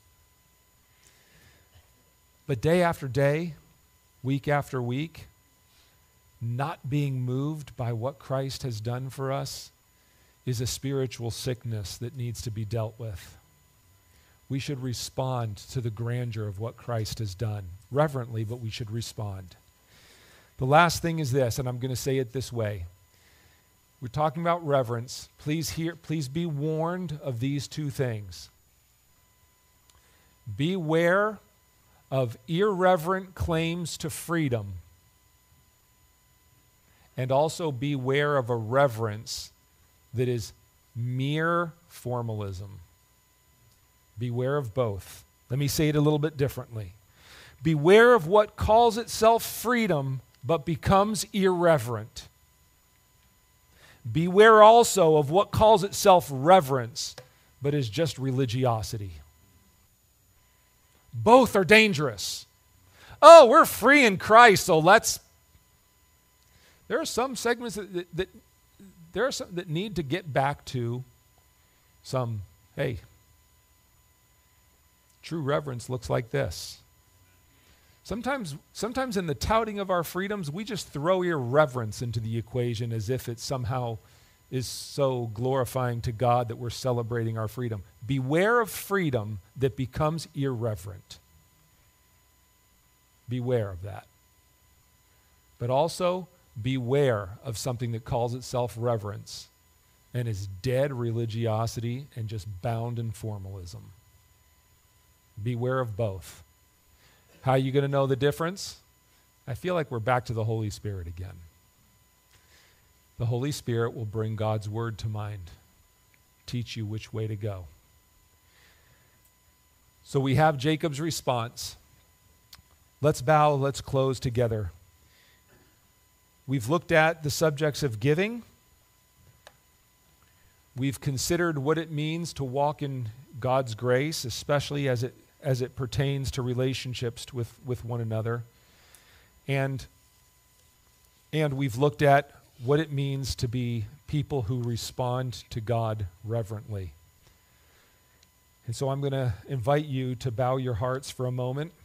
But day after day, week after week, not being moved by what Christ has done for us is a spiritual sickness that needs to be dealt with. We should respond to the grandeur of what Christ has done. Reverently, but we should respond. The last thing is this, and I'm going to say it this way. We're talking about reverence. Please hear, please be warned of these two things. Beware of irreverent claims to freedom, and also beware of a reverence that is mere formalism. Beware of both. Let me say it a little bit differently. Beware of what calls itself freedom but becomes irreverent. Beware also of what calls itself reverence but is just religiosity. Both are dangerous. Oh, we're free in Christ, so let's... There are some segments that, that, that there are some that need to get back to some, hey, true reverence looks like this. Sometimes, sometimes in the touting of our freedoms, we just throw irreverence into the equation as if it somehow is so glorifying to God that we're celebrating our freedom. Beware of freedom that becomes irreverent. Beware of that. But also, beware of something that calls itself reverence and is dead religiosity and just bound in formalism. Beware of both. How are you going to know the difference? I feel like we're back to the Holy Spirit again. The Holy Spirit will bring God's word to mind, teach you which way to go. So we have Jacob's response. Let's bow, let's close together. We've looked at the subjects of giving. We've considered what it means to walk in God's grace, especially as it as it pertains to relationships with, with one another. And, and we've looked at what it means to be people who respond to God reverently. And so I'm going to invite you to bow your hearts for a moment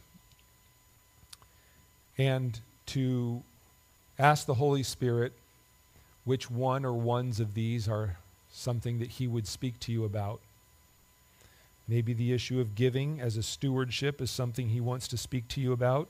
and to ask the Holy Spirit which one or ones of these are something that he would speak to you about. Maybe the issue of giving as a stewardship is something he wants to speak to you about.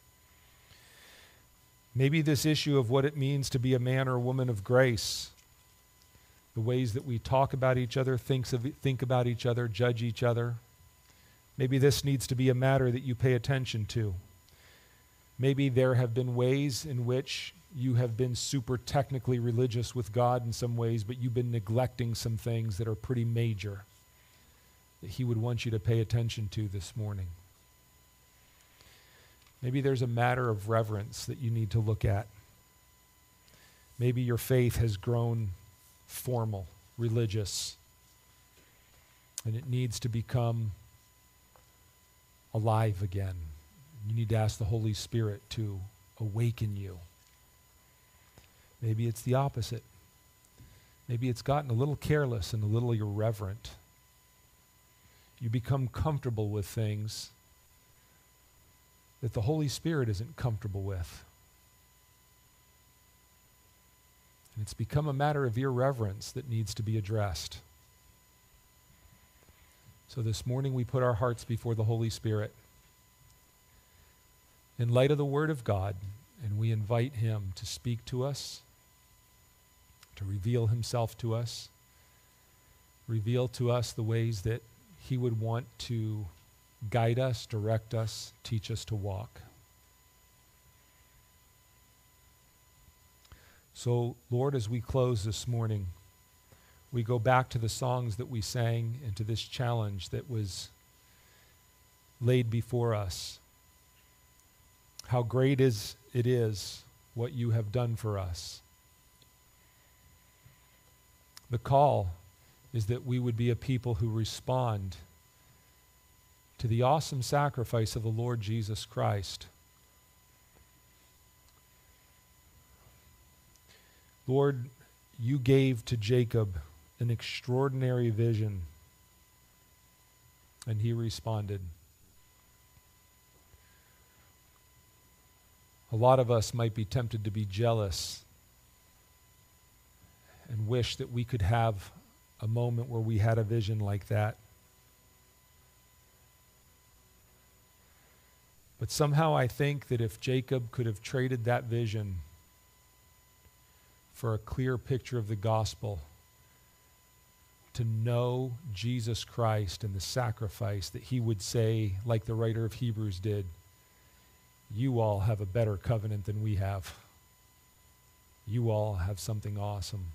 Maybe this issue of what it means to be a man or woman of grace, the ways that we talk about each other, thinks of, think about each other, judge each other. Maybe this needs to be a matter that you pay attention to. Maybe there have been ways in which you have been super technically religious with God in some ways, but you've been neglecting some things that are pretty major that he would want you to pay attention to this morning. Maybe there's a matter of reverence that you need to look at. Maybe your faith has grown formal, religious, and it needs to become alive again. You need to ask the Holy Spirit to awaken you. Maybe it's the opposite. Maybe it's gotten a little careless and a little irreverent. You become comfortable with things that the Holy Spirit isn't comfortable with. And it's become a matter of irreverence that needs to be addressed. So this morning we put our hearts before the Holy Spirit in light of the Word of God, and we invite him to speak to us, to reveal himself to us, reveal to us the ways that he would want to guide us, direct us, teach us to walk. So, Lord, as we close this morning, we go back to the songs that we sang and to this challenge that was laid before us. How great is it is what you have done for us. The call is that we would be a people who respond to the awesome sacrifice of the Lord Jesus Christ. Lord, you gave to Jacob an extraordinary vision, and he responded. A lot of us might be tempted to be jealous and wish that we could have a moment where we had a vision like that. But somehow I think that if Jacob could have traded that vision for a clear picture of the gospel, to know Jesus Christ and the sacrifice, that he would say, like the writer of Hebrews did, you all have a better covenant than we have. You all have something awesome.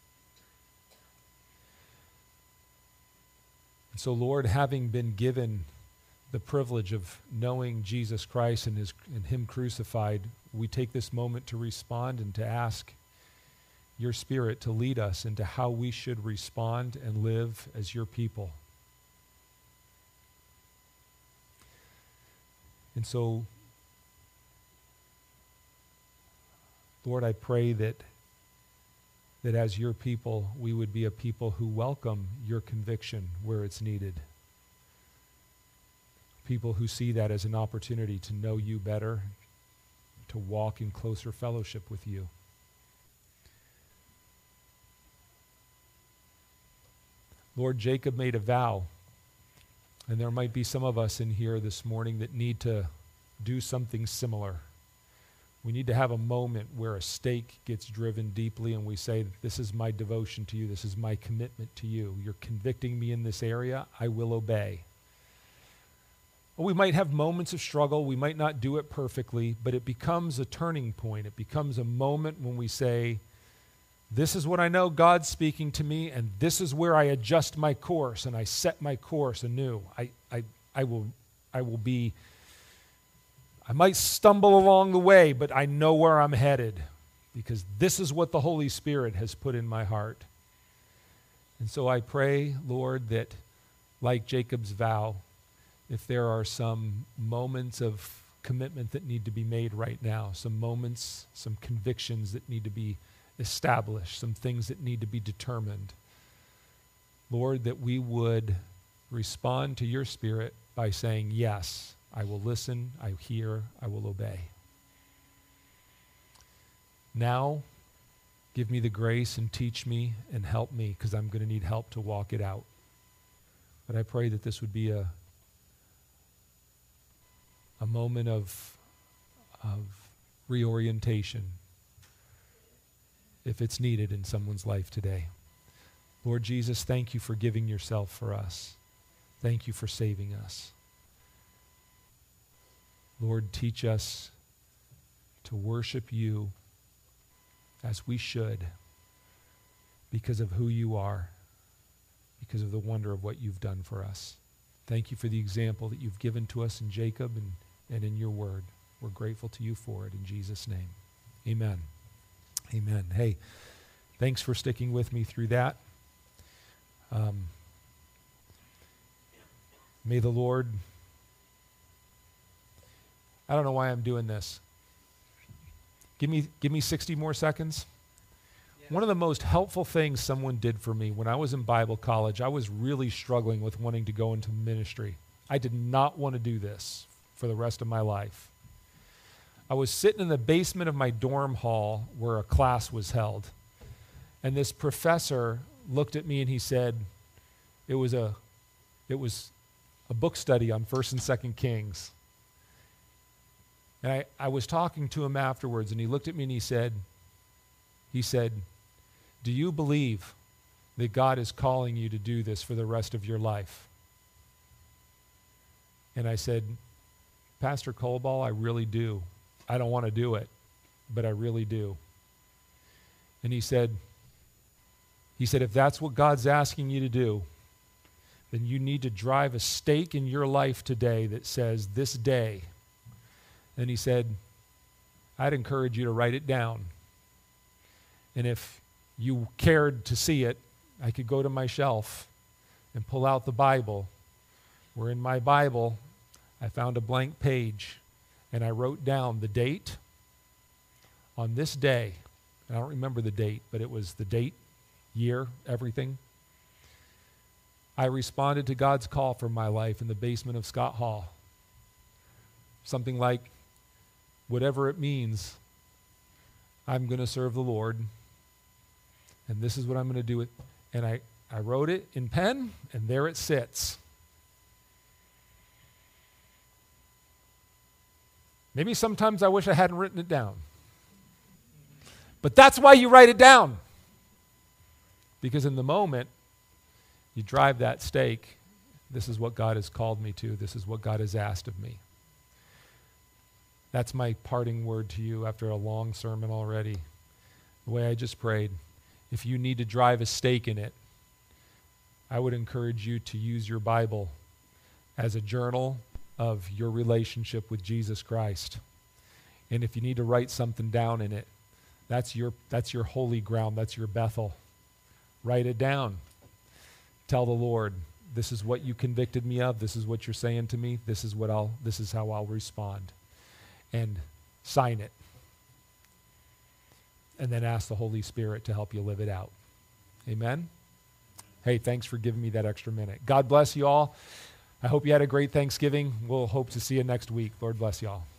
And so, Lord, having been given the privilege of knowing Jesus Christ and his and him crucified, we take this moment to respond and to ask your Spirit to lead us into how we should respond and live as your people. And so, Lord, I pray that that as your people, we would be a people who welcome your conviction where it's needed. People who see that as an opportunity to know you better, to walk in closer fellowship with you. Lord, Jacob made a vow, and there might be some of us in here this morning that need to do something similar. We need to have a moment where a stake gets driven deeply and we say, this is my devotion to you, this is my commitment to you. You're convicting me in this area, I will obey. Well, we might have moments of struggle, we might not do it perfectly, but it becomes a turning point. It becomes a moment when we say, this is what I know God's speaking to me, and this is where I adjust my course and I set my course anew. I, I, I will, I will be, I might stumble along the way, but I know where I'm headed because this is what the Holy Spirit has put in my heart. And so I pray, Lord, that like Jacob's vow, if there are some moments of commitment that need to be made right now, some moments, some convictions that need to be established, some things that need to be determined, Lord, that we would respond to your Spirit by saying, yes, I will listen, I hear, I will obey. Now, give me the grace and teach me and help me, because I'm going to need help to walk it out. But I pray that this would be a a moment of, of reorientation if it's needed in someone's life today. Lord Jesus, thank you for giving yourself for us. Thank you for saving us. Lord, teach us to worship you as we should because of who you are, because of the wonder of what you've done for us. Thank you for the example that you've given to us in Jacob and, and in your word. We're grateful to you for it in Jesus' name. Amen. Amen. Hey, thanks for sticking with me through that. Um, may the Lord, I don't know why I'm doing this. Give me, give me sixty more seconds. Yeah. One of the most helpful things someone did for me when I was in Bible college, I was really struggling with wanting to go into ministry. I did not want to do this for the rest of my life. I was sitting in the basement of my dorm hall where a class was held, and this professor looked at me and he said, it was a, it was a book study on First and Second Kings. And I, I was talking to him afterwards, and he looked at me and he said, he said, do you believe that God is calling you to do this for the rest of your life? And I said, Pastor Colball, I really do. I don't want to do it, but I really do. And he said, he said, if that's what God's asking you to do, then you need to drive a stake in your life today that says this day. And he said, I'd encourage you to write it down. And if you cared to see it, I could go to my shelf and pull out the Bible, where in my Bible, I found a blank page, and I wrote down the date. On this day, I don't remember the date, but it was the date, year, everything. I responded to God's call for my life in the basement of Scott Hall. Something like, whatever it means, I'm going to serve the Lord, and this is what I'm going to do. It. And I, I wrote it in pen, and there it sits. Maybe sometimes I wish I hadn't written it down. But that's why you write it down. Because in the moment, you drive that stake. This is what God has called me to. This is what God has asked of me. That's my parting word to you after a long sermon already. The way I just prayed. If you need to drive a stake in it, I would encourage you to use your Bible as a journal of your relationship with Jesus Christ. And if you need to write something down in it, that's your that's your holy ground, that's your Bethel. Write it down. Tell the Lord, this is what you convicted me of, this is what you're saying to me, this is what I'll this is how I'll respond. And sign it. And then ask the Holy Spirit to help you live it out. Amen? Hey, thanks for giving me that extra minute. God bless you all. I hope you had a great Thanksgiving. We'll hope to see you next week. Lord bless you all.